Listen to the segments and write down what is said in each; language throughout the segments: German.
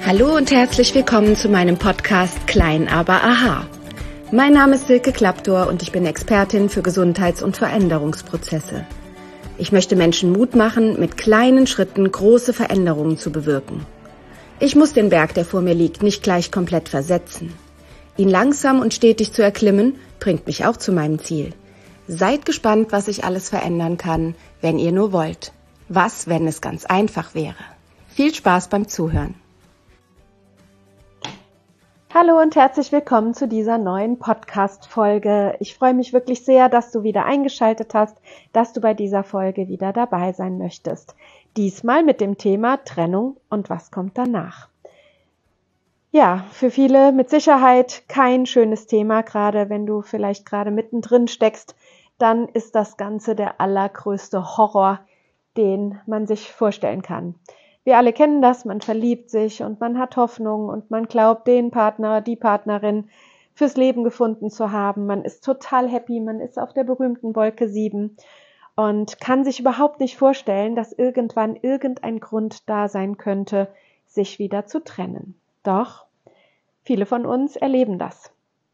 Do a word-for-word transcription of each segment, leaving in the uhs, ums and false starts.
Hallo und herzlich willkommen zu meinem Podcast Klein aber Aha. Mein Name ist Silke Klaptor und ich bin Expertin für Gesundheits- und Veränderungsprozesse. Ich möchte Menschen Mut machen, mit kleinen Schritten große Veränderungen zu bewirken. Ich muss den Berg, der vor mir liegt, nicht gleich komplett versetzen. Ihn langsam und stetig zu erklimmen, bringt mich auch zu meinem Ziel. Seid gespannt, was ich alles verändern kann, wenn ihr nur wollt. Was, wenn es ganz einfach wäre? Viel Spaß beim Zuhören. Hallo und herzlich willkommen zu dieser neuen Podcast-Folge. Ich freue mich wirklich sehr, dass du wieder eingeschaltet hast, dass du bei dieser Folge wieder dabei sein möchtest. Diesmal mit dem Thema Trennung und was kommt danach. Ja, für viele mit Sicherheit kein schönes Thema, gerade wenn du vielleicht gerade mittendrin steckst, dann ist das Ganze der allergrößte Horror, den man sich vorstellen kann. Wir alle kennen das, man verliebt sich und man hat Hoffnung und man glaubt, den Partner, die Partnerin fürs Leben gefunden zu haben. Man ist total happy, man ist auf der berühmten Wolke sieben und kann sich überhaupt nicht vorstellen, dass irgendwann irgendein Grund da sein könnte, sich wieder zu trennen. Doch viele von uns erleben das.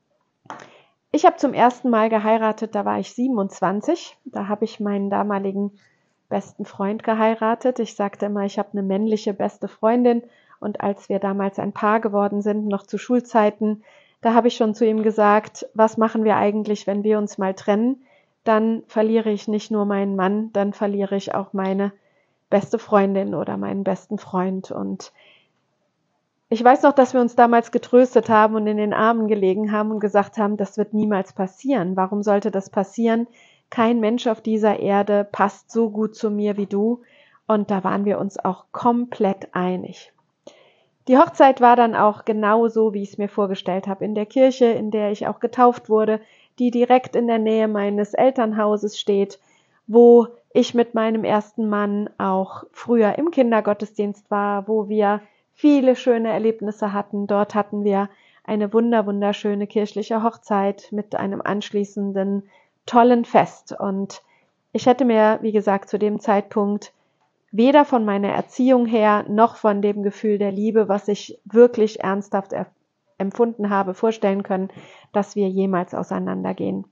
Ich habe zum ersten Mal geheiratet, da war ich siebenundzwanzig. Da habe ich meinen damaligen besten Freund geheiratet. Ich sagte immer, ich habe eine männliche beste Freundin. Und als wir damals ein Paar geworden sind, noch zu Schulzeiten, da habe ich schon zu ihm gesagt, was machen wir eigentlich, wenn wir uns mal trennen? Dann verliere ich nicht nur meinen Mann, dann verliere ich auch meine beste Freundin oder meinen besten Freund. Und ich weiß noch, dass wir uns damals getröstet haben und in den Armen gelegen haben und gesagt haben, das wird niemals passieren. Warum sollte das passieren? Kein Mensch auf dieser Erde passt so gut zu mir wie du. Und da waren wir uns auch komplett einig. Die Hochzeit war dann auch genau so, wie ich es mir vorgestellt habe. In der Kirche, in der ich auch getauft wurde, die direkt in der Nähe meines Elternhauses steht, wo ich mit meinem ersten Mann auch früher im Kindergottesdienst war, wo wir viele schöne Erlebnisse hatten. Dort hatten wir eine wunder, wunderschöne kirchliche Hochzeit mit einem anschließenden tollen Fest. Und ich hätte mir, wie gesagt, zu dem Zeitpunkt weder von meiner Erziehung her noch von dem Gefühl der Liebe, was ich wirklich ernsthaft er- empfunden habe, vorstellen können, dass wir jemals auseinandergehen.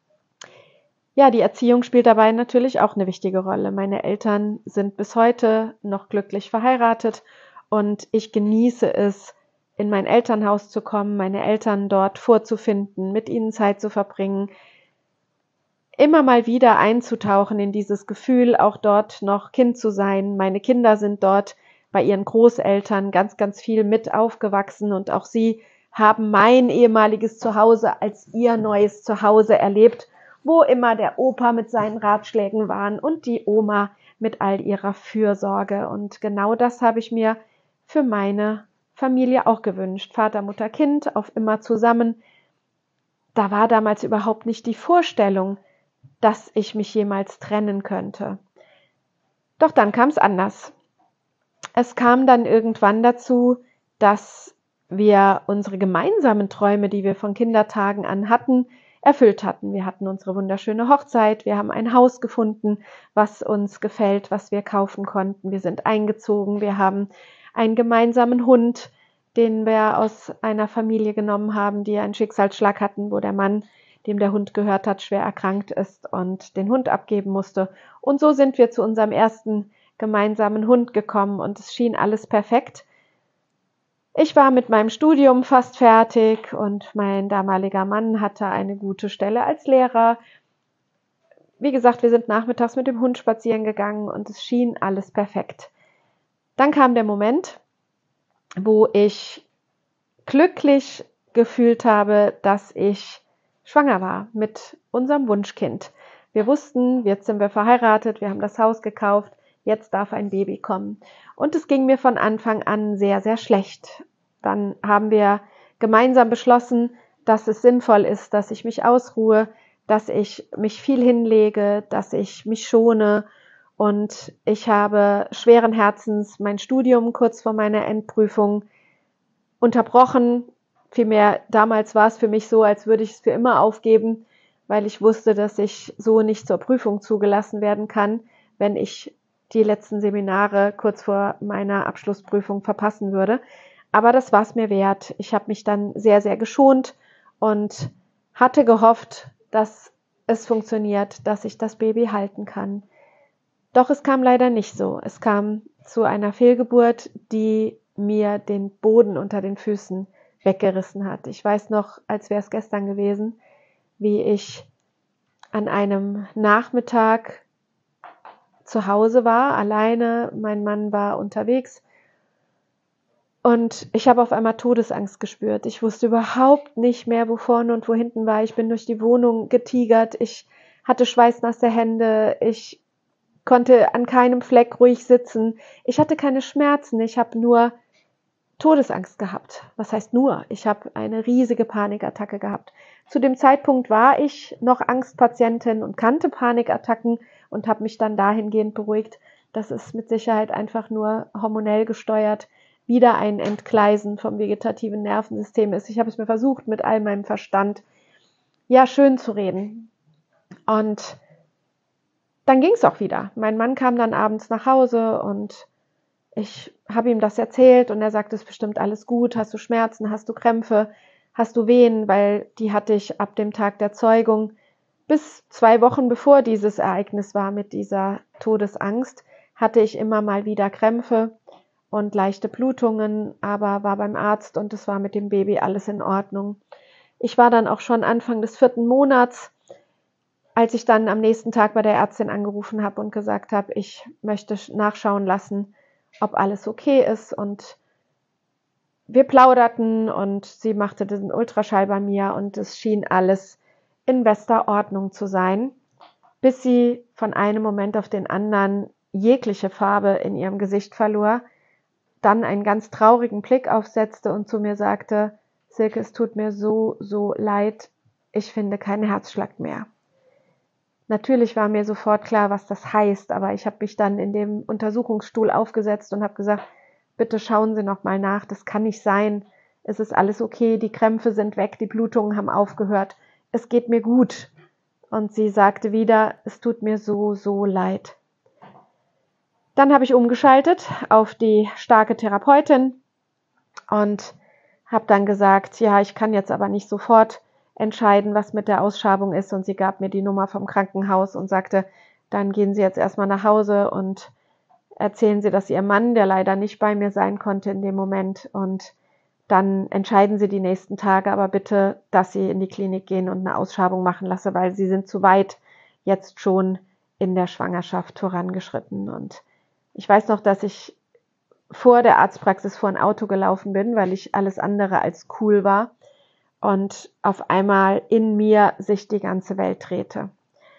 Ja, die Erziehung spielt dabei natürlich auch eine wichtige Rolle. Meine Eltern sind bis heute noch glücklich verheiratet und ich genieße es, in mein Elternhaus zu kommen, meine Eltern dort vorzufinden, mit ihnen Zeit zu verbringen, immer mal wieder einzutauchen in dieses Gefühl, auch dort noch Kind zu sein. Meine Kinder sind dort bei ihren Großeltern ganz, ganz viel mit aufgewachsen und auch sie haben mein ehemaliges Zuhause als ihr neues Zuhause erlebt, wo immer der Opa mit seinen Ratschlägen waren und die Oma mit all ihrer Fürsorge. Und genau das habe ich mir für meine Familie auch gewünscht. Vater, Mutter, Kind, auf immer zusammen. Da war damals überhaupt nicht die Vorstellung, dass ich mich jemals trennen könnte. Doch dann kam es anders. Es kam dann irgendwann dazu, dass wir unsere gemeinsamen Träume, die wir von Kindertagen an hatten, erfüllt hatten. Wir hatten unsere wunderschöne Hochzeit, wir haben ein Haus gefunden, was uns gefällt, was wir kaufen konnten. Wir sind eingezogen, wir haben einen gemeinsamen Hund, den wir aus einer Familie genommen haben, die einen Schicksalsschlag hatten, wo der Mann, dem der Hund gehört hat, schwer erkrankt ist und den Hund abgeben musste. Und so sind wir zu unserem ersten gemeinsamen Hund gekommen und es schien alles perfekt. Ich war mit meinem Studium fast fertig und mein damaliger Mann hatte eine gute Stelle als Lehrer. Wie gesagt, wir sind nachmittags mit dem Hund spazieren gegangen und es schien alles perfekt. Dann kam der Moment, wo ich glücklich gefühlt habe, dass ich schwanger war mit unserem Wunschkind. Wir wussten, jetzt sind wir verheiratet, wir haben das Haus gekauft, jetzt darf ein Baby kommen. Und es ging mir von Anfang an sehr, sehr schlecht. Dann haben wir gemeinsam beschlossen, dass es sinnvoll ist, dass ich mich ausruhe, dass ich mich viel hinlege, dass ich mich schone. Und ich habe schweren Herzens mein Studium kurz vor meiner Endprüfung unterbrochen. Vielmehr, damals war es für mich so, als würde ich es für immer aufgeben, weil ich wusste, dass ich so nicht zur Prüfung zugelassen werden kann, wenn ich die letzten Seminare kurz vor meiner Abschlussprüfung verpassen würde. Aber das war es mir wert. Ich habe mich dann sehr, sehr geschont und hatte gehofft, dass es funktioniert, dass ich das Baby halten kann. Doch es kam leider nicht so. Es kam zu einer Fehlgeburt, die mir den Boden unter den Füßen weggerissen hat. Ich weiß noch, als wäre es gestern gewesen, wie ich an einem Nachmittag zu Hause war, alleine. Mein Mann war unterwegs und ich habe auf einmal Todesangst gespürt. Ich wusste überhaupt nicht mehr, wo vorne und wo hinten war. Ich bin durch die Wohnung getigert. Ich hatte schweißnasse Hände. Ich konnte an keinem Fleck ruhig sitzen. Ich hatte keine Schmerzen. Ich habe nur Todesangst gehabt. Was heißt nur? Ich habe eine riesige Panikattacke gehabt. Zu dem Zeitpunkt war ich noch Angstpatientin und kannte Panikattacken und habe mich dann dahingehend beruhigt, dass es mit Sicherheit einfach nur hormonell gesteuert wieder ein Entgleisen vom vegetativen Nervensystem ist. Ich habe es mir versucht, mit all meinem Verstand ja schön zu reden. Und dann ging es auch wieder. Mein Mann kam dann abends nach Hause und ich habe ihm das erzählt und er sagte, es ist bestimmt alles gut. Hast du Schmerzen? Hast du Krämpfe? Hast du Wehen? Weil die hatte ich ab dem Tag der Zeugung bis zwei Wochen bevor dieses Ereignis war mit dieser Todesangst, hatte ich immer mal wieder Krämpfe und leichte Blutungen, aber war beim Arzt und es war mit dem Baby alles in Ordnung. Ich war dann auch schon Anfang des vierten Monats, als ich dann am nächsten Tag bei der Ärztin angerufen habe und gesagt habe, ich möchte nachschauen lassen, ob alles okay ist, und wir plauderten und sie machte den Ultraschall bei mir und es schien alles in bester Ordnung zu sein, bis sie von einem Moment auf den anderen jegliche Farbe in ihrem Gesicht verlor, dann einen ganz traurigen Blick aufsetzte und zu mir sagte, Silke, es tut mir so, so leid, ich finde keinen Herzschlag mehr. Natürlich war mir sofort klar, was das heißt, aber ich habe mich dann in dem Untersuchungsstuhl aufgesetzt und habe gesagt, bitte schauen Sie noch mal nach, das kann nicht sein, es ist alles okay, die Krämpfe sind weg, die Blutungen haben aufgehört, es geht mir gut. Und sie sagte wieder, es tut mir so, so leid. Dann habe ich umgeschaltet auf die starke Therapeutin und habe dann gesagt, ja, ich kann jetzt aber nicht sofort entscheiden, was mit der Ausschabung ist. Und sie gab mir die Nummer vom Krankenhaus und sagte, dann gehen Sie jetzt erstmal nach Hause und erzählen Sie das Ihrem Mann, der leider nicht bei mir sein konnte in dem Moment. Und dann entscheiden Sie die nächsten Tage aber bitte, dass Sie in die Klinik gehen und eine Ausschabung machen lassen, weil Sie sind zu weit jetzt schon in der Schwangerschaft vorangeschritten. Und ich weiß noch, dass ich vor der Arztpraxis vor ein Auto gelaufen bin, weil ich alles andere als cool war und auf einmal in mir sich die ganze Welt drehte.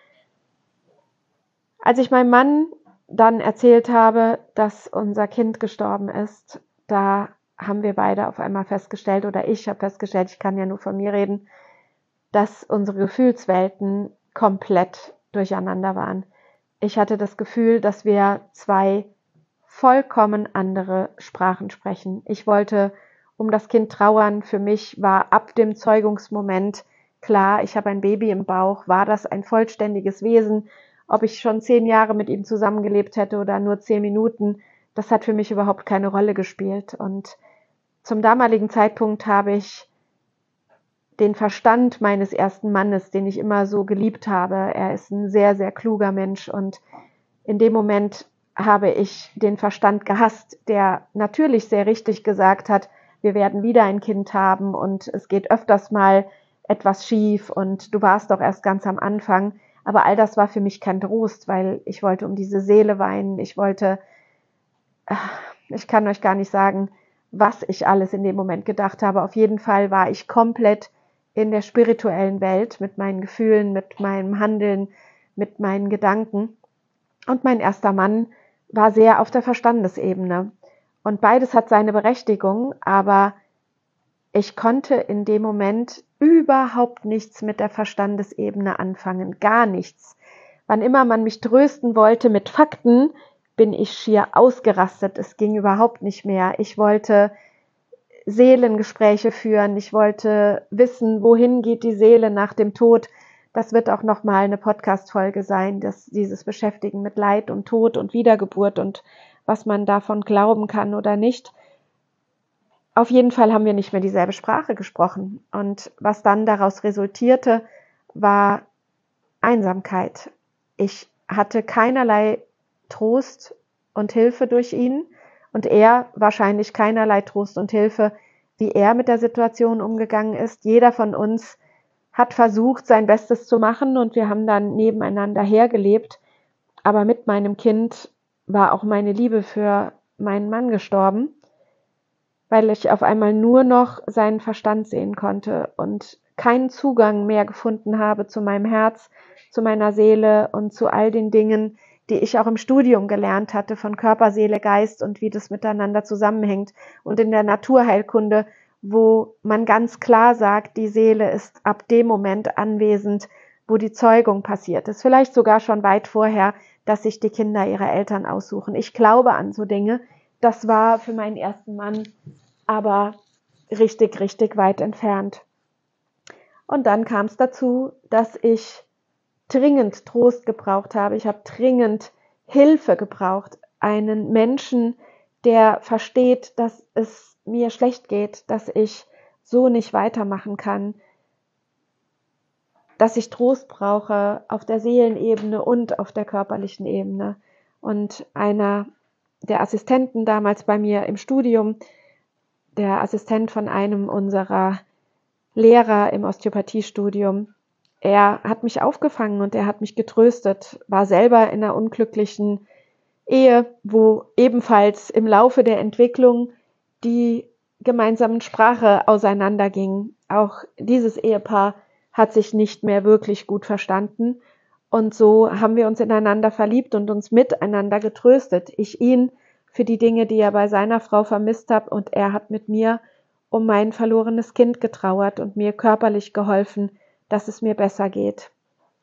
Als ich meinem Mann dann erzählt habe, dass unser Kind gestorben ist, da haben wir beide auf einmal festgestellt, oder ich habe festgestellt, ich kann ja nur von mir reden, dass unsere Gefühlswelten komplett durcheinander waren. Ich hatte das Gefühl, dass wir zwei vollkommen andere Sprachen sprechen. Ich wollte um das Kind trauern. Für mich war ab dem Zeugungsmoment klar, ich habe ein Baby im Bauch. War das ein vollständiges Wesen? Ob ich schon zehn Jahre mit ihm zusammengelebt hätte oder nur zehn Minuten, das hat für mich überhaupt keine Rolle gespielt. Und zum damaligen Zeitpunkt habe ich den Verstand meines ersten Mannes, den ich immer so geliebt habe. Er ist ein sehr, sehr kluger Mensch und in dem Moment habe ich den Verstand gehasst, der natürlich sehr richtig gesagt hat, wir werden wieder ein Kind haben und es geht öfters mal etwas schief und du warst doch erst ganz am Anfang. Aber all das war für mich kein Trost, weil ich wollte um diese Seele weinen. Ich wollte, ich kann euch gar nicht sagen, was ich alles in dem Moment gedacht habe. Auf jeden Fall war ich komplett in der spirituellen Welt mit meinen Gefühlen, mit meinem Handeln, mit meinen Gedanken. Und mein erster Mann war sehr auf der Verstandesebene. Und beides hat seine Berechtigung, aber ich konnte in dem Moment überhaupt nichts mit der Verstandesebene anfangen, gar nichts. Wann immer man mich trösten wollte mit Fakten, bin ich schier ausgerastet. Es ging überhaupt nicht mehr. Ich wollte Seelengespräche führen. Ich wollte wissen, wohin geht die Seele nach dem Tod. Das wird auch nochmal eine Podcast-Folge sein, dass dieses Beschäftigen mit Leid und Tod und Wiedergeburt und was man davon glauben kann oder nicht. auf jeden Fall haben wir nicht mehr dieselbe Sprache gesprochen. Und was dann daraus resultierte, war Einsamkeit. Ich hatte keinerlei Trost und Hilfe durch ihn und er wahrscheinlich keinerlei Trost und Hilfe, wie er mit der Situation umgegangen ist. Jeder von uns hat versucht, sein Bestes zu machen und wir haben dann nebeneinander hergelebt. Aber mit meinem Kind war auch meine Liebe für meinen Mann gestorben, weil ich auf einmal nur noch seinen Verstand sehen konnte und keinen Zugang mehr gefunden habe zu meinem Herz, zu meiner Seele und zu all den Dingen, die ich auch im Studium gelernt hatte von Körper, Seele, Geist und wie das miteinander zusammenhängt. Und in der Naturheilkunde, wo man ganz klar sagt, die Seele ist ab dem Moment anwesend, wo die Zeugung passiert ist. Vielleicht sogar schon weit vorher, dass sich die Kinder ihre Eltern aussuchen. Ich glaube an so Dinge. Das war für meinen ersten Mann aber richtig, richtig weit entfernt. Und dann kam es dazu, dass ich dringend Trost gebraucht habe. Ich habe dringend Hilfe gebraucht. Einen Menschen, der versteht, dass es mir schlecht geht, dass ich so nicht weitermachen kann, dass ich Trost brauche auf der Seelenebene und auf der körperlichen Ebene. Und einer der Assistenten damals bei mir im Studium, der Assistent von einem unserer Lehrer im Osteopathiestudium, er hat mich aufgefangen und er hat mich getröstet, war selber in einer unglücklichen Ehe, wo ebenfalls im Laufe der Entwicklung die gemeinsamen Sprache auseinanderging. Auch dieses Ehepaar hat sich nicht mehr wirklich gut verstanden und so haben wir uns ineinander verliebt und uns miteinander getröstet. Ich ihn für die Dinge, die er bei seiner Frau vermisst hat und er hat mit mir um mein verlorenes Kind getrauert und mir körperlich geholfen, dass es mir besser geht.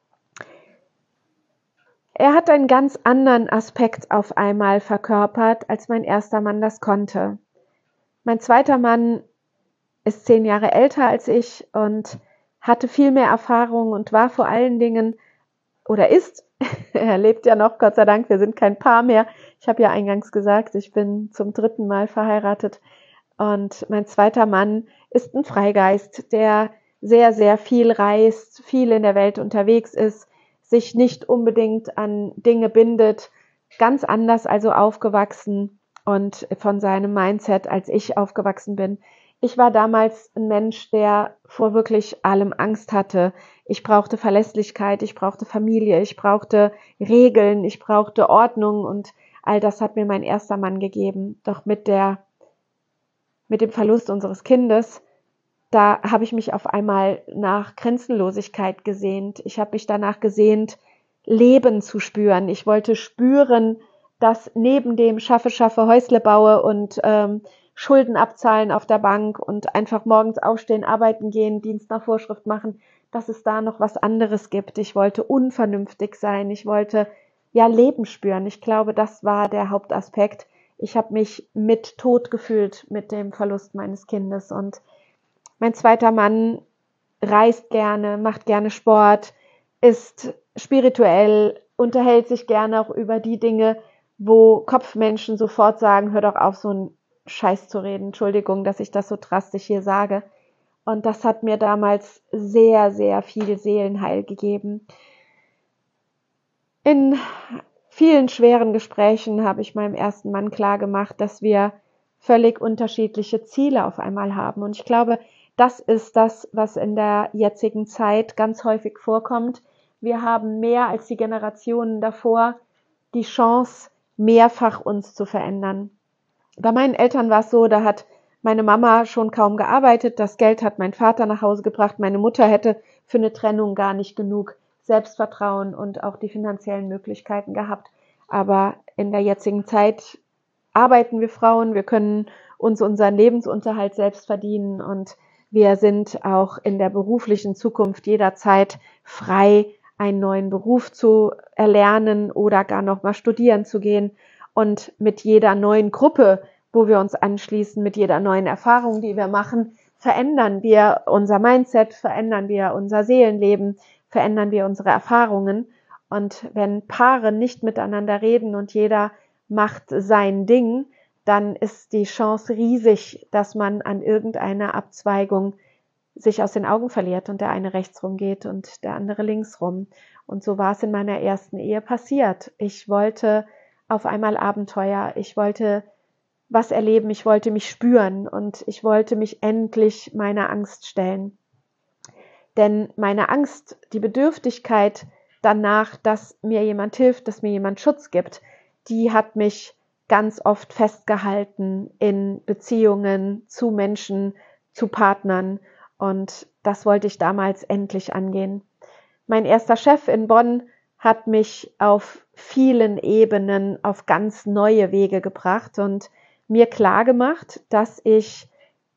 Er hat einen ganz anderen Aspekt auf einmal verkörpert, als mein erster Mann das konnte. Mein zweiter Mann ist zehn Jahre älter als ich und hatte viel mehr Erfahrung und war vor allen Dingen, oder ist, er lebt ja noch, Gott sei Dank, wir sind kein Paar mehr. Ich habe ja eingangs gesagt, ich bin zum dritten Mal verheiratet. Und mein zweiter Mann ist ein Freigeist, der sehr, sehr viel reist, viel in der Welt unterwegs ist, sich nicht unbedingt an Dinge bindet, ganz anders also aufgewachsen und von seinem Mindset, als ich aufgewachsen bin. Ich war damals ein Mensch, der vor wirklich allem Angst hatte. Ich brauchte Verlässlichkeit, ich brauchte Familie, ich brauchte Regeln, ich brauchte Ordnung und all das hat mir mein erster Mann gegeben. Doch mit der, mit dem Verlust unseres Kindes, da habe ich mich auf einmal nach Grenzenlosigkeit gesehnt. Ich habe mich danach gesehnt, Leben zu spüren. Ich wollte spüren, dass neben dem Schaffe, Schaffe, Häusle baue und ähm, Schulden abzahlen auf der Bank und einfach morgens aufstehen, arbeiten gehen, Dienst nach Vorschrift machen, dass es da noch was anderes gibt. Ich wollte unvernünftig sein. Ich wollte ja Leben spüren. Ich glaube, das war der Hauptaspekt. Ich habe mich mit tot gefühlt mit dem Verlust meines Kindes und mein zweiter Mann reist gerne, macht gerne Sport, ist spirituell, unterhält sich gerne auch über die Dinge, wo Kopfmenschen sofort sagen, hör doch auf, so einen Scheiß zu reden. Entschuldigung, dass ich das so drastisch hier sage. Und das hat mir damals sehr, sehr viel Seelenheil gegeben. In vielen schweren Gesprächen habe ich meinem ersten Mann klargemacht, dass wir völlig unterschiedliche Ziele auf einmal haben. Und ich glaube, das ist das, was in der jetzigen Zeit ganz häufig vorkommt. Wir haben mehr als die Generationen davor die Chance, mehrfach uns zu verändern. Bei meinen Eltern war es so, da hat meine Mama schon kaum gearbeitet, das Geld hat mein Vater nach Hause gebracht, meine Mutter hätte für eine Trennung gar nicht genug Selbstvertrauen und auch die finanziellen Möglichkeiten gehabt. Aber in der jetzigen Zeit arbeiten wir Frauen, wir können uns unseren Lebensunterhalt selbst verdienen und wir sind auch in der beruflichen Zukunft jederzeit frei, einen neuen Beruf zu erlernen oder gar noch mal studieren zu gehen. Und mit jeder neuen Gruppe, wo wir uns anschließen, mit jeder neuen Erfahrung, die wir machen, verändern wir unser Mindset, verändern wir unser Seelenleben, verändern wir unsere Erfahrungen. Und wenn Paare nicht miteinander reden und jeder macht sein Ding, dann ist die Chance riesig, dass man an irgendeiner Abzweigung sich aus den Augen verliert und der eine rechts rum geht und der andere links rum. Und so war es in meiner ersten Ehe passiert. Ich wollte auf einmal Abenteuer, ich wollte was erleben, ich wollte mich spüren und ich wollte mich endlich meiner Angst stellen. Denn meine Angst, die Bedürftigkeit danach, dass mir jemand hilft, dass mir jemand Schutz gibt, die hat mich ganz oft festgehalten in Beziehungen zu Menschen, zu Partnern. Und das wollte ich damals endlich angehen. Mein erster Chef in Bonn hat mich auf vielen Ebenen auf ganz neue Wege gebracht und mir klar gemacht, dass ich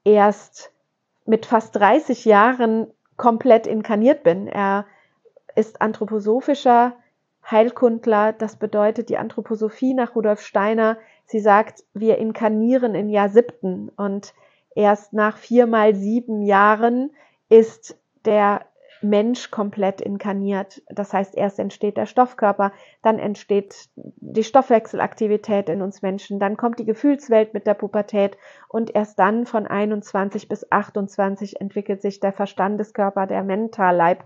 erst mit fast dreißig Jahren komplett inkarniert bin. Er ist anthroposophischer Heilkundler. Das bedeutet die Anthroposophie nach Rudolf Steiner. Sie sagt, wir inkarnieren im Jahr siebten und erst nach vier mal sieben Jahren ist der Mensch komplett inkarniert. Das heißt, erst entsteht der Stoffkörper, dann entsteht die Stoffwechselaktivität in uns Menschen, dann kommt die Gefühlswelt mit der Pubertät und erst dann von einundzwanzig bis achtundzwanzig entwickelt sich der Verstandeskörper, der Mentalleib.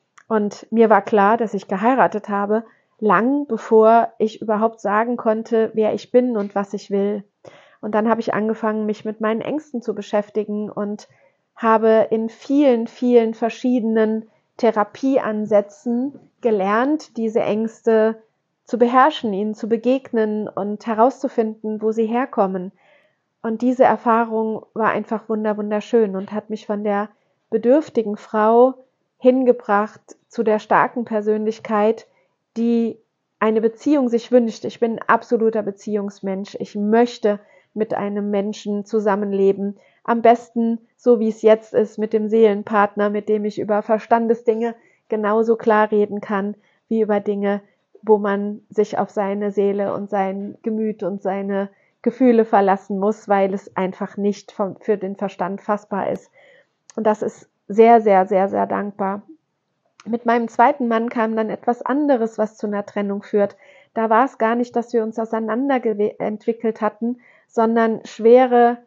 Und mir war klar, dass ich geheiratet habe, lang bevor ich überhaupt sagen konnte, wer ich bin und was ich will. Und dann habe ich angefangen, mich mit meinen Ängsten zu beschäftigen und habe in vielen, vielen verschiedenen Therapieansätzen gelernt, diese Ängste zu beherrschen, ihnen zu begegnen und herauszufinden, wo sie herkommen. Und diese Erfahrung war einfach wunderschön und hat mich von der bedürftigen Frau hingebracht zu der starken Persönlichkeit, die eine Beziehung sich wünscht. Ich bin ein absoluter Beziehungsmensch. Ich möchte mit einem Menschen zusammenleben. Am besten, so wie es jetzt ist, mit dem Seelenpartner, mit dem ich über Verstandesdinge genauso klar reden kann, wie über Dinge, wo man sich auf seine Seele und sein Gemüt und seine Gefühle verlassen muss, weil es einfach nicht vom, für den Verstand fassbar ist. Und das ist sehr, sehr, sehr, sehr dankbar. Mit meinem zweiten Mann kam dann etwas anderes, was zu einer Trennung führt. Da war es gar nicht, dass wir uns auseinander entwickelt hatten, sondern schwere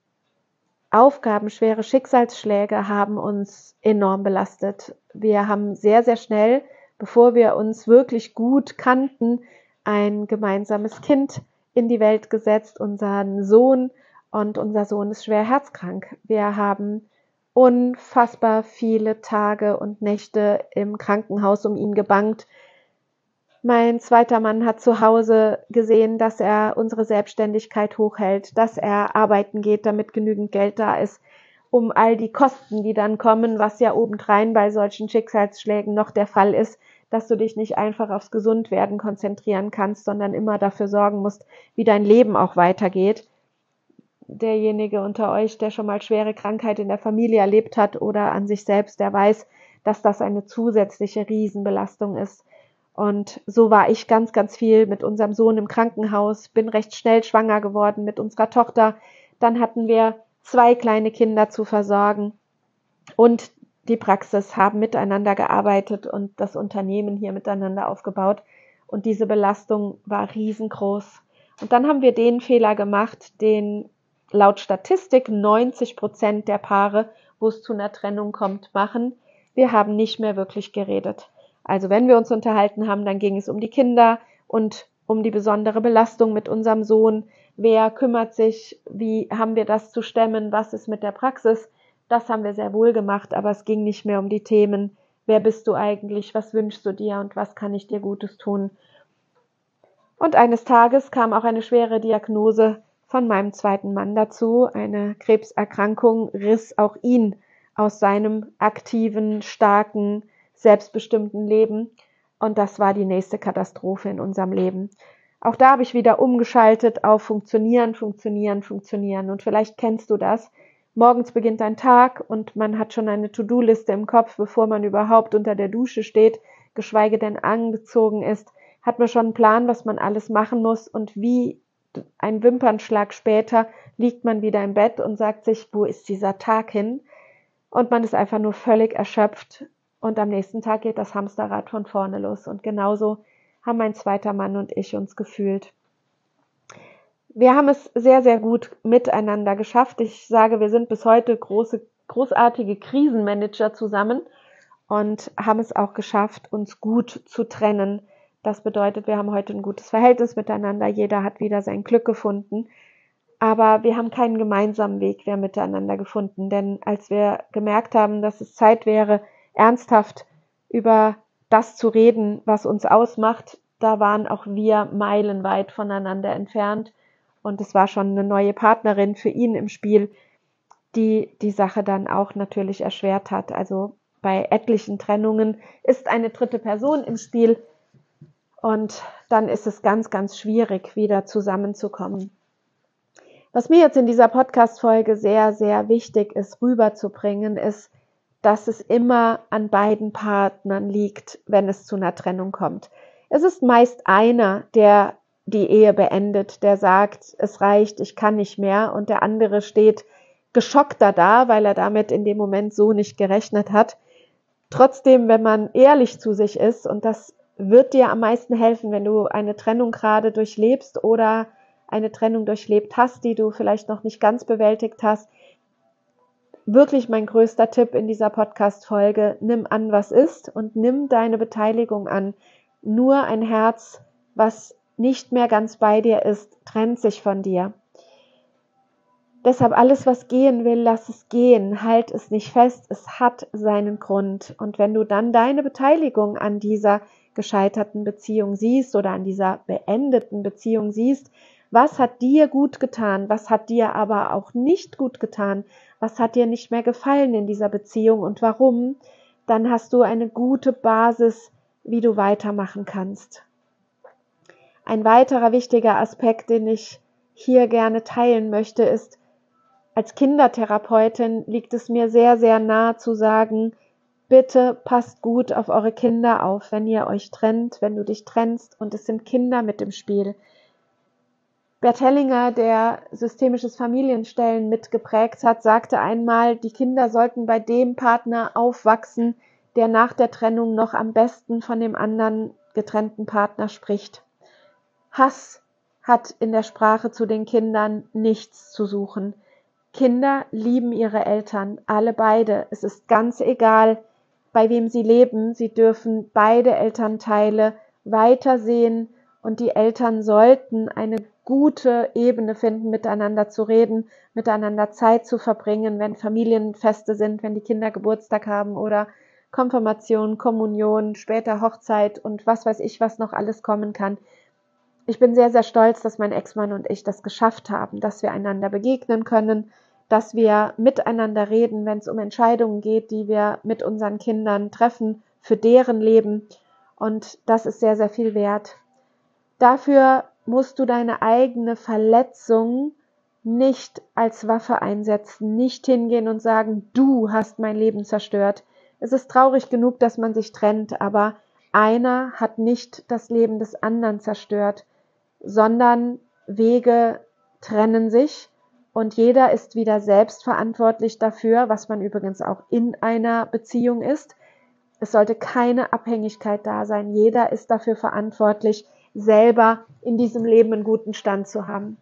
Aufgaben, schwere Schicksalsschläge haben uns enorm belastet. Wir haben sehr, sehr schnell, bevor wir uns wirklich gut kannten, ein gemeinsames Kind in die Welt gesetzt, unseren Sohn, und unser Sohn ist schwer herzkrank. Wir haben unfassbar viele Tage und Nächte im Krankenhaus um ihn gebangt. Mein zweiter Mann hat zu Hause gesehen, dass er unsere Selbstständigkeit hochhält, dass er arbeiten geht, damit genügend Geld da ist, um all die Kosten, die dann kommen, was ja obendrein bei solchen Schicksalsschlägen noch der Fall ist, dass du dich nicht einfach aufs Gesundwerden konzentrieren kannst, sondern immer dafür sorgen musst, wie dein Leben auch weitergeht. Derjenige unter euch, der schon mal schwere Krankheit in der Familie erlebt hat oder an sich selbst, der weiß, dass das eine zusätzliche Riesenbelastung ist. Und so war ich ganz, ganz viel mit unserem Sohn im Krankenhaus, bin recht schnell schwanger geworden mit unserer Tochter. Dann hatten wir zwei kleine Kinder zu versorgen und die Praxis, haben miteinander gearbeitet und das Unternehmen hier miteinander aufgebaut. Und diese Belastung war riesengroß. Und dann haben wir den Fehler gemacht, den laut Statistik neunzig Prozent der Paare, wo es zu einer Trennung kommt, machen. Wir haben nicht mehr wirklich geredet. Also wenn wir uns unterhalten haben, dann ging es um die Kinder und um die besondere Belastung mit unserem Sohn. Wer kümmert sich? Wie haben wir das zu stemmen? Was ist mit der Praxis? Das haben wir sehr wohl gemacht, aber es ging nicht mehr um die Themen. Wer bist du eigentlich? Was wünschst du dir? Und was kann ich dir Gutes tun? Und eines Tages kam auch eine schwere Diagnose von meinem zweiten Mann dazu. Eine Krebserkrankung riss auch ihn aus seinem aktiven, starken, selbstbestimmten Leben. Und das war die nächste Katastrophe in unserem Leben. Auch da habe ich wieder umgeschaltet auf Funktionieren, Funktionieren, Funktionieren. Und vielleicht kennst du das. Morgens beginnt ein Tag und man hat schon eine To-Do-Liste im Kopf, bevor man überhaupt unter der Dusche steht, geschweige denn angezogen ist, hat man schon einen Plan, was man alles machen muss. Und wie ein Wimpernschlag später liegt man wieder im Bett und sagt sich, wo ist dieser Tag hin? Und man ist einfach nur völlig erschöpft. Und am nächsten Tag geht das Hamsterrad von vorne los. Und genauso haben mein zweiter Mann und ich uns gefühlt. Wir haben es sehr, sehr gut miteinander geschafft. Ich sage, wir sind bis heute große, großartige Krisenmanager zusammen und haben es auch geschafft, uns gut zu trennen. Das bedeutet, wir haben heute ein gutes Verhältnis miteinander. Jeder hat wieder sein Glück gefunden. Aber wir haben keinen gemeinsamen Weg mehr miteinander gefunden. Denn als wir gemerkt haben, dass es Zeit wäre, ernsthaft über das zu reden, was uns ausmacht, da waren auch wir meilenweit voneinander entfernt. Und es war schon eine neue Partnerin für ihn im Spiel, die die Sache dann auch natürlich erschwert hat. Also bei etlichen Trennungen ist eine dritte Person im Spiel und dann ist es ganz, ganz schwierig, wieder zusammenzukommen. Was mir jetzt in dieser Podcast-Folge sehr, sehr wichtig ist, rüberzubringen, ist, dass es immer an beiden Partnern liegt, wenn es zu einer Trennung kommt. Es ist meist einer, der die Ehe beendet, der sagt, es reicht, ich kann nicht mehr, und der andere steht geschockter da, weil er damit in dem Moment so nicht gerechnet hat. Trotzdem, wenn man ehrlich zu sich ist, und das wird dir am meisten helfen, wenn du eine Trennung gerade durchlebst oder eine Trennung durchlebt hast, die du vielleicht noch nicht ganz bewältigt hast, wirklich mein größter Tipp in dieser Podcast-Folge: Nimm an, was ist, und nimm deine Beteiligung an. Nur ein Herz, was nicht mehr ganz bei dir ist, trennt sich von dir. Deshalb alles, was gehen will, lass es gehen, halt es nicht fest, es hat seinen Grund. Und wenn du dann deine Beteiligung an dieser gescheiterten Beziehung siehst oder an dieser beendeten Beziehung siehst, was hat dir gut getan, was hat dir aber auch nicht gut getan, was hat dir nicht mehr gefallen in dieser Beziehung und warum, dann hast du eine gute Basis, wie du weitermachen kannst. Ein weiterer wichtiger Aspekt, den ich hier gerne teilen möchte, ist, als Kindertherapeutin liegt es mir sehr, sehr nahe zu sagen, bitte passt gut auf eure Kinder auf, wenn ihr euch trennt, wenn du dich trennst und es sind Kinder mit im Spiel. Bert Hellinger, der systemisches Familienstellen mitgeprägt hat, sagte einmal, die Kinder sollten bei dem Partner aufwachsen, der nach der Trennung noch am besten von dem anderen getrennten Partner spricht. Hass hat in der Sprache zu den Kindern nichts zu suchen. Kinder lieben ihre Eltern, alle beide. Es ist ganz egal, bei wem sie leben. Sie dürfen beide Elternteile weitersehen und die Eltern sollten eine gute Ebene finden, miteinander zu reden, miteinander Zeit zu verbringen, wenn Familienfeste sind, wenn die Kinder Geburtstag haben oder Konfirmation, Kommunion, später Hochzeit und was weiß ich, was noch alles kommen kann. Ich bin sehr, sehr stolz, dass mein Ex-Mann und ich das geschafft haben, dass wir einander begegnen können, dass wir miteinander reden, wenn es um Entscheidungen geht, die wir mit unseren Kindern treffen, für deren Leben. Und das ist sehr, sehr viel wert. Dafür musst du deine eigene Verletzung nicht als Waffe einsetzen, nicht hingehen und sagen, du hast mein Leben zerstört. Es ist traurig genug, dass man sich trennt, aber einer hat nicht das Leben des anderen zerstört, sondern Wege trennen sich und jeder ist wieder selbst verantwortlich dafür, was man übrigens auch in einer Beziehung ist. Es sollte keine Abhängigkeit da sein. Jeder ist dafür verantwortlich, selber in diesem Leben einen guten Stand zu haben.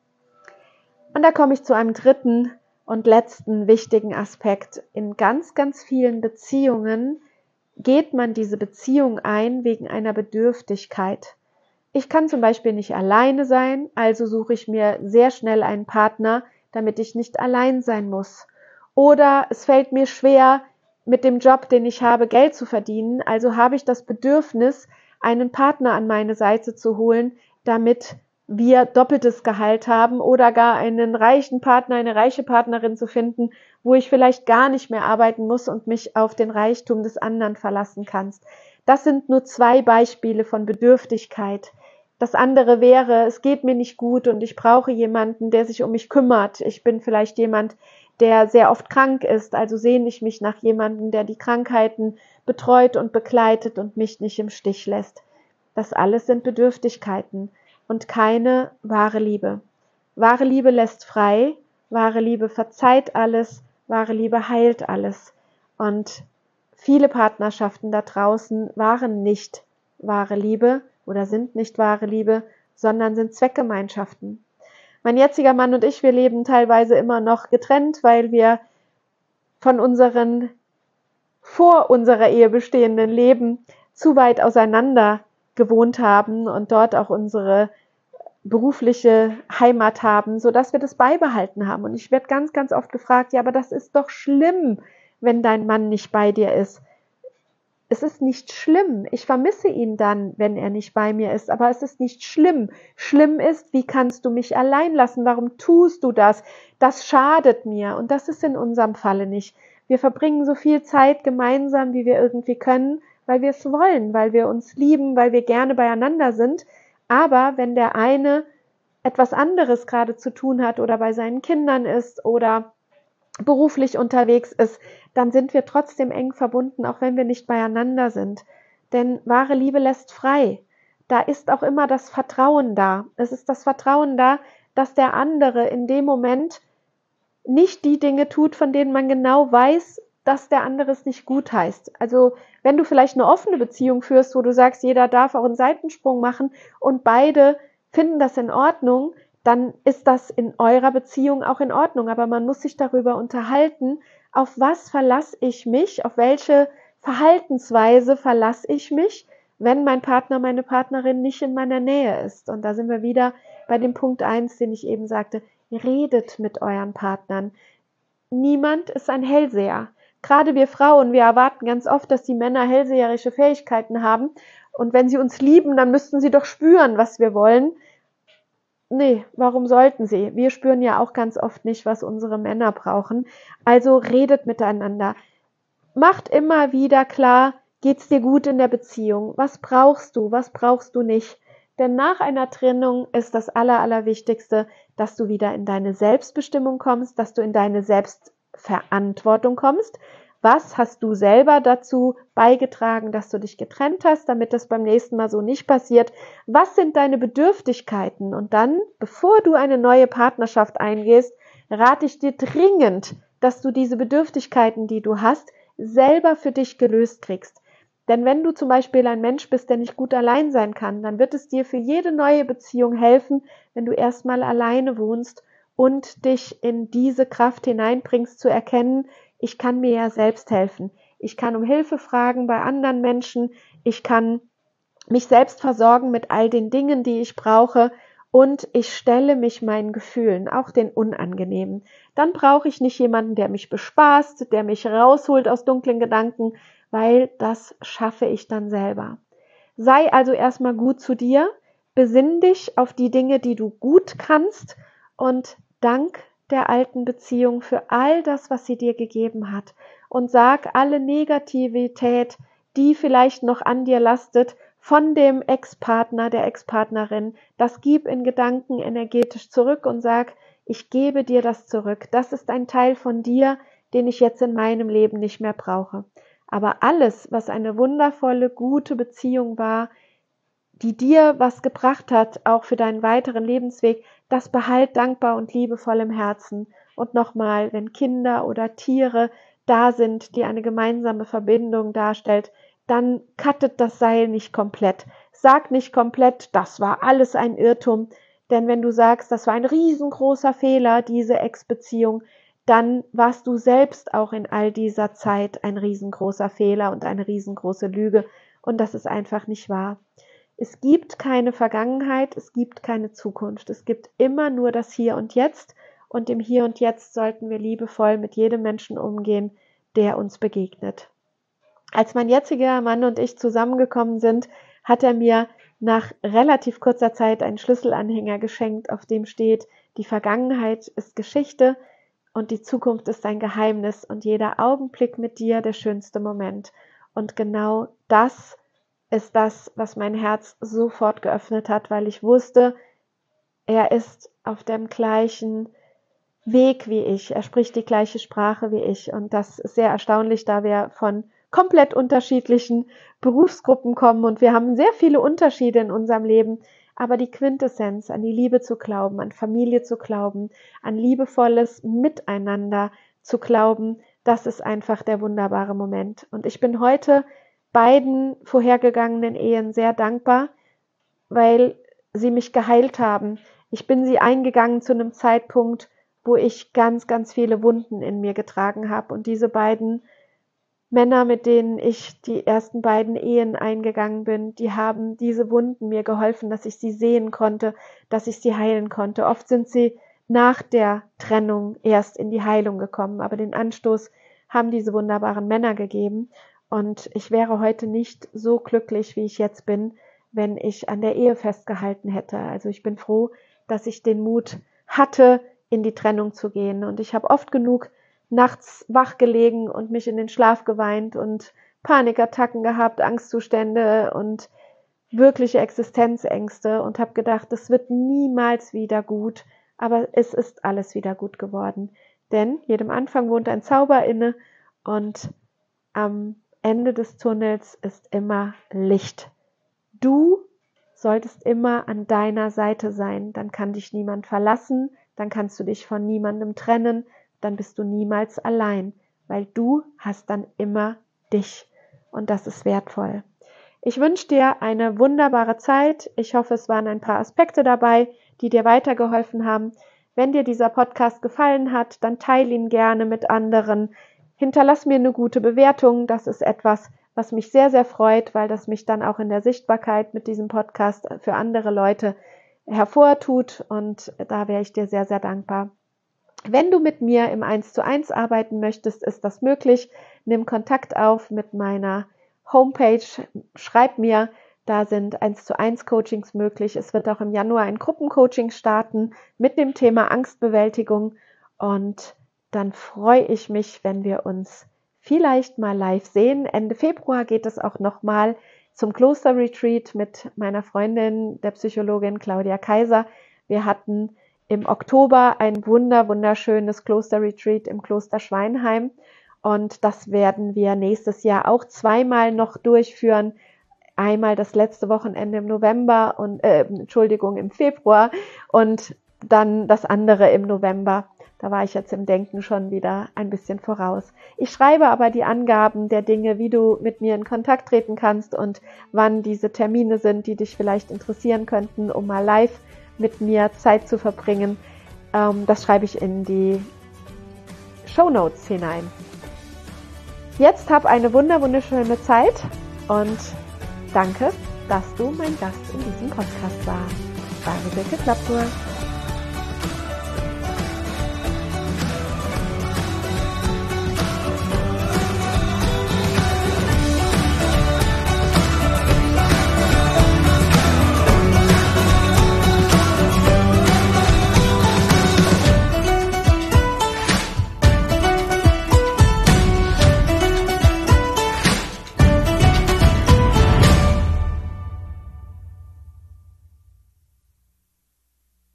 Und da komme ich zu einem dritten und letzten wichtigen Aspekt. In ganz, ganz vielen Beziehungen geht man diese Beziehung ein wegen einer Bedürftigkeit. Ich kann zum Beispiel nicht alleine sein, also suche ich mir sehr schnell einen Partner, damit ich nicht allein sein muss. Oder es fällt mir schwer, mit dem Job, den ich habe, Geld zu verdienen, also habe ich das Bedürfnis, einen Partner an meine Seite zu holen, damit wir doppeltes Gehalt haben oder gar einen reichen Partner, eine reiche Partnerin zu finden, wo ich vielleicht gar nicht mehr arbeiten muss und mich auf den Reichtum des anderen verlassen kann. Das sind nur zwei Beispiele von Bedürftigkeit. Das andere wäre, es geht mir nicht gut und ich brauche jemanden, der sich um mich kümmert. Ich bin vielleicht jemand, der sehr oft krank ist, also sehne ich mich nach jemandem, der die Krankheiten betreut und begleitet und mich nicht im Stich lässt. Das alles sind Bedürftigkeiten und keine wahre Liebe. Wahre Liebe lässt frei, wahre Liebe verzeiht alles, wahre Liebe heilt alles. Und viele Partnerschaften da draußen waren nicht wahre Liebe oder sind nicht wahre Liebe, sondern sind Zweckgemeinschaften. Mein jetziger Mann und ich, wir leben teilweise immer noch getrennt, weil wir von unseren vor unserer Ehe bestehenden Leben zu weit auseinander gewohnt haben und dort auch unsere berufliche Heimat haben, sodass wir das beibehalten haben. Und ich werde ganz, ganz oft gefragt, ja, aber das ist doch schlimm, wenn dein Mann nicht bei dir ist. Es ist nicht schlimm. Ich vermisse ihn dann, wenn er nicht bei mir ist, aber es ist nicht schlimm. Schlimm ist, wie kannst du mich allein lassen? Warum tust du das? Das schadet mir. Und das ist in unserem Falle nicht. Wir verbringen so viel Zeit gemeinsam, wie wir irgendwie können, weil wir es wollen, weil wir uns lieben, weil wir gerne beieinander sind. Aber wenn der eine etwas anderes gerade zu tun hat oder bei seinen Kindern ist oder beruflich unterwegs ist, dann sind wir trotzdem eng verbunden, auch wenn wir nicht beieinander sind. Denn wahre Liebe lässt frei. Da ist auch immer das Vertrauen da. Es ist das Vertrauen da, dass der andere in dem Moment nicht die Dinge tut, von denen man genau weiß, dass der andere es nicht gut heißt. Also wenn du vielleicht eine offene Beziehung führst, wo du sagst, jeder darf auch einen Seitensprung machen und beide finden das in Ordnung, dann ist das in eurer Beziehung auch in Ordnung. Aber man muss sich darüber unterhalten, auf was verlasse ich mich, auf welche Verhaltensweise verlasse ich mich, wenn mein Partner, meine Partnerin nicht in meiner Nähe ist. Und da sind wir wieder bei dem Punkt eins, den ich eben sagte, redet mit euren Partnern. Niemand ist ein Hellseher. Gerade wir Frauen, wir erwarten ganz oft, dass die Männer hellseherische Fähigkeiten haben. Und wenn sie uns lieben, dann müssten sie doch spüren, was wir wollen. Nee, warum sollten sie? Wir spüren ja auch ganz oft nicht, was unsere Männer brauchen. Also redet miteinander. Macht immer wieder klar, geht's dir gut in der Beziehung? Was brauchst du? Was brauchst du nicht? Denn nach einer Trennung ist das Aller, Allerwichtigste, dass du wieder in deine Selbstbestimmung kommst, dass du in deine Selbstverantwortung kommst. Was hast du selber dazu beigetragen, dass du dich getrennt hast, damit das beim nächsten Mal so nicht passiert? Was sind deine Bedürftigkeiten? Und dann, bevor du eine neue Partnerschaft eingehst, rate ich dir dringend, dass du diese Bedürftigkeiten, die du hast, selber für dich gelöst kriegst. Denn wenn du zum Beispiel ein Mensch bist, der nicht gut allein sein kann, dann wird es dir für jede neue Beziehung helfen, wenn du erstmal alleine wohnst und dich in diese Kraft hineinbringst, zu erkennen, ich kann mir ja selbst helfen. Ich kann um Hilfe fragen bei anderen Menschen. Ich kann mich selbst versorgen mit all den Dingen, die ich brauche. Und ich stelle mich meinen Gefühlen, auch den unangenehmen. Dann brauche ich nicht jemanden, der mich bespaßt, der mich rausholt aus dunklen Gedanken, weil das schaffe ich dann selber. Sei also erstmal gut zu dir, besinn dich auf die Dinge, die du gut kannst und dank der alten Beziehung für all das, was sie dir gegeben hat. Und sag alle Negativität, die vielleicht noch an dir lastet, von dem Ex-Partner, der Ex-Partnerin, das gib in Gedanken energetisch zurück und sag, ich gebe dir das zurück. Das ist ein Teil von dir, den ich jetzt in meinem Leben nicht mehr brauche. Aber alles, was eine wundervolle, gute Beziehung war, die dir was gebracht hat, auch für deinen weiteren Lebensweg, das behalt dankbar und liebevoll im Herzen. Und nochmal, wenn Kinder oder Tiere da sind, die eine gemeinsame Verbindung darstellt, dann cuttet das Seil nicht komplett. Sag nicht komplett, das war alles ein Irrtum. Denn wenn du sagst, das war ein riesengroßer Fehler, diese Ex-Beziehung, dann warst du selbst auch in all dieser Zeit ein riesengroßer Fehler und eine riesengroße Lüge. Und das ist einfach nicht wahr. Es gibt keine Vergangenheit, es gibt keine Zukunft. Es gibt immer nur das Hier und Jetzt. Und im Hier und Jetzt sollten wir liebevoll mit jedem Menschen umgehen, der uns begegnet. Als mein jetziger Mann und ich zusammengekommen sind, hat er mir nach relativ kurzer Zeit einen Schlüsselanhänger geschenkt, auf dem steht, die Vergangenheit ist Geschichte und die Zukunft ist ein Geheimnis und jeder Augenblick mit dir der schönste Moment. Und genau das ist das, was mein Herz sofort geöffnet hat, weil ich wusste, er ist auf dem gleichen Weg wie ich. Er spricht die gleiche Sprache wie ich. Und das ist sehr erstaunlich, da wir von komplett unterschiedlichen Berufsgruppen kommen und wir haben sehr viele Unterschiede in unserem Leben. Aber die Quintessenz, an die Liebe zu glauben, an Familie zu glauben, an liebevolles Miteinander zu glauben, das ist einfach der wunderbare Moment. Und ich bin heute beiden vorhergegangenen Ehen sehr dankbar, weil sie mich geheilt haben. Ich bin sie eingegangen zu einem Zeitpunkt, wo ich ganz, ganz viele Wunden in mir getragen habe. Und diese beiden Männer, mit denen ich die ersten beiden Ehen eingegangen bin, die haben diese Wunden mir geholfen, dass ich sie sehen konnte, dass ich sie heilen konnte. Oft sind sie nach der Trennung erst in die Heilung gekommen, aber den Anstoß haben diese wunderbaren Männer gegeben. Und ich wäre heute nicht so glücklich, wie ich jetzt bin, wenn ich an der Ehe festgehalten hätte. Also ich bin froh, dass ich den Mut hatte, in die Trennung zu gehen. Und ich habe oft genug nachts wach gelegen und mich in den Schlaf geweint und Panikattacken gehabt, Angstzustände und wirkliche Existenzängste und habe gedacht, das wird niemals wieder gut, aber es ist alles wieder gut geworden. Denn jedem Anfang wohnt ein Zauber inne und am Ende des Tunnels ist immer Licht. Du solltest immer an deiner Seite sein, dann kann dich niemand verlassen, dann kannst du dich von niemandem trennen, dann bist du niemals allein, weil du hast dann immer dich und das ist wertvoll. Ich wünsche dir eine wunderbare Zeit. Ich hoffe, es waren ein paar Aspekte dabei, die dir weitergeholfen haben. Wenn dir dieser Podcast gefallen hat, dann teile ihn gerne mit anderen. Hinterlass mir eine gute Bewertung. Das ist etwas, was mich sehr, sehr freut, weil das mich dann auch in der Sichtbarkeit mit diesem Podcast für andere Leute hervortut und da wäre ich dir sehr, sehr dankbar. Wenn du mit mir im eins zu eins arbeiten möchtest, ist das möglich. Nimm Kontakt auf mit meiner Homepage, schreib mir, da sind eins zu eins Coachings möglich. Es wird auch im Januar ein Gruppencoaching starten mit dem Thema Angstbewältigung und dann freue ich mich, wenn wir uns vielleicht mal live sehen. Ende Februar geht es auch nochmal zum Klosterretreat mit meiner Freundin, der Psychologin Claudia Kaiser. Wir hatten im Oktober ein wunder, wunderschönes Klosterretreat im Kloster Schweinheim und das werden wir nächstes Jahr auch zweimal noch durchführen. Einmal das letzte Wochenende im November und äh, Entschuldigung im Februar und dann das andere im November. Da war ich jetzt im Denken schon wieder ein bisschen voraus. Ich schreibe aber die Angaben der Dinge, wie du mit mir in Kontakt treten kannst und wann diese Termine sind, die dich vielleicht interessieren könnten, um mal live mit mir Zeit zu verbringen. Ähm, das schreibe ich in die Shownotes hinein. Jetzt hab eine wunder wunderschöne Zeit und danke, dass du mein Gast in diesem Podcast warst. Deine Silke Klaptour.